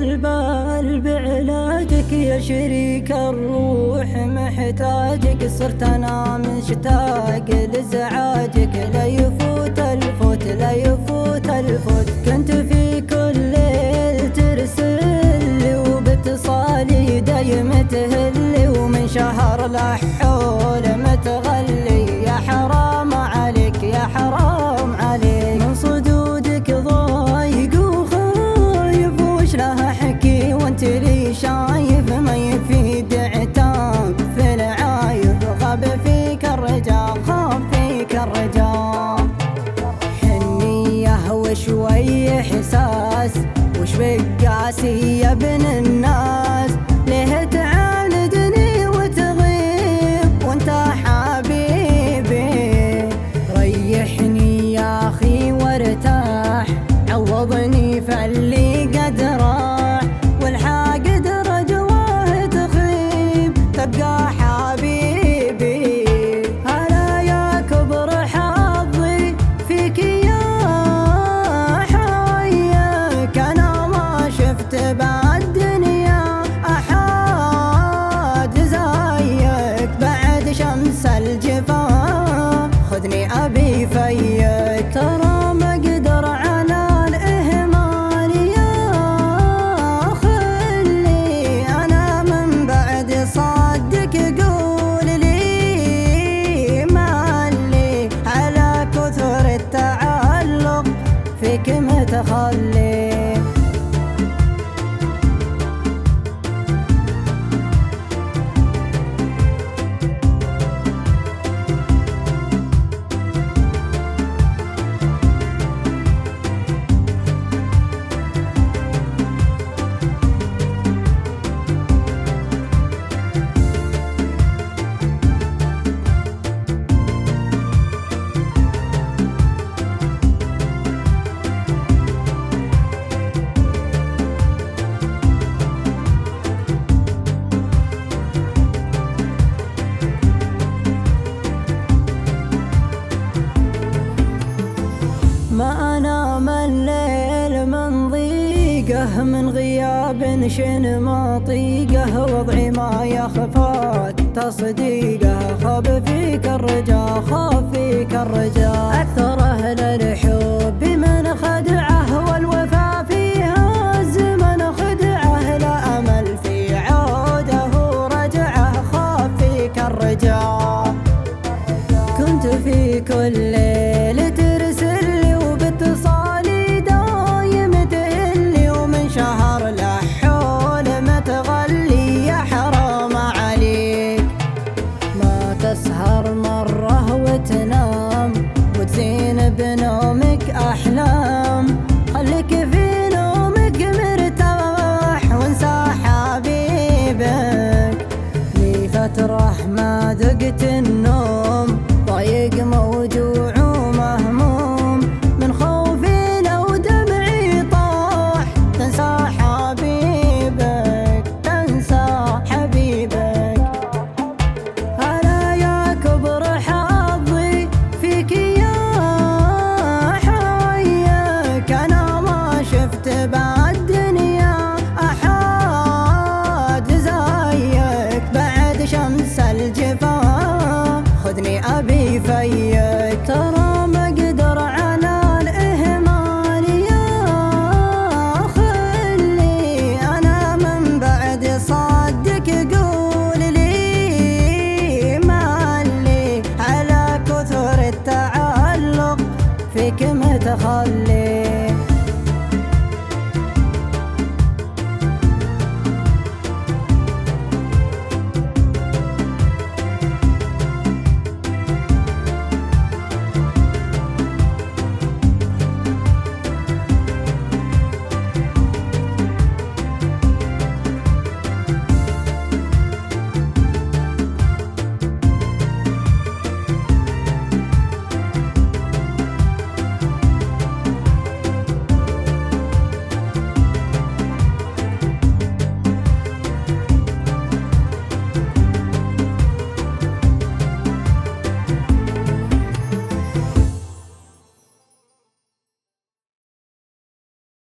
البال بعلاجك يا شريك الروح، محتاجك صرت انا مشتاق لزعاجك، لا يفوت الفوت لا يفوت الفوت. كنت في كل ليل ترسلي وباتصالي دايم تهلي، ومن شهر لحول متغلي. يا حرام عليك يا حرام عليك، من صدودك ضايق وخايف وش لها حكي وانت لي شايف، ما يفيد عتاب في العايف. غاب فيك الرجال خاف فيك الرجال، حنية وشوي احساس وش بقاسي يا ابن الناس. ليه تعاندني وتغيب وانت حبيبي، ريحني يا اخي وارتاح، عوضني فاللي قد راح، والحاقد رجواه تخيب تبقى حبيبي. هلا يا كبر حظي فيك يا حيك، انا ما شفت بعد دنيا احد زيك، بعد شمس الجفا خذني ابي فيك. ترى ما اقدر على الاهمال يا خلي، انا من بعد صدق قول لي مالي، على كثر التعلق فيك متخلي. ما انام الليل من ضيقه، من غياب شن ما طيقه، وضعي ما يخفاك تصديقه. خاب فيك الرجا خاف فيك الرجا، اكثر اهل الحب من خدعه، والوفا فيها الزمن خدعه، لا امل في عوده رجعه. خاف فيك الرجا، كنت في كل ليل ترسلي وباتصالي دايم تهلي، ومن شهر لحول متغلي. يا حرام عليك ما تسهر مرة وتنام، وتزين بنومك أحلام، خليك في نومك مرتاح وانسى حبيبك. لي فترة ما ذقت النوم، ضايق موجوع ومهموم، من خوفي لو دمعي طاح تنسى حبيبك تنسى حبيبك. هلا يا كبر حظي فيك يا حيك، انا ما شفت بعد دنيا احد زيك، بعد شمس الجفا خذني ابي فيك.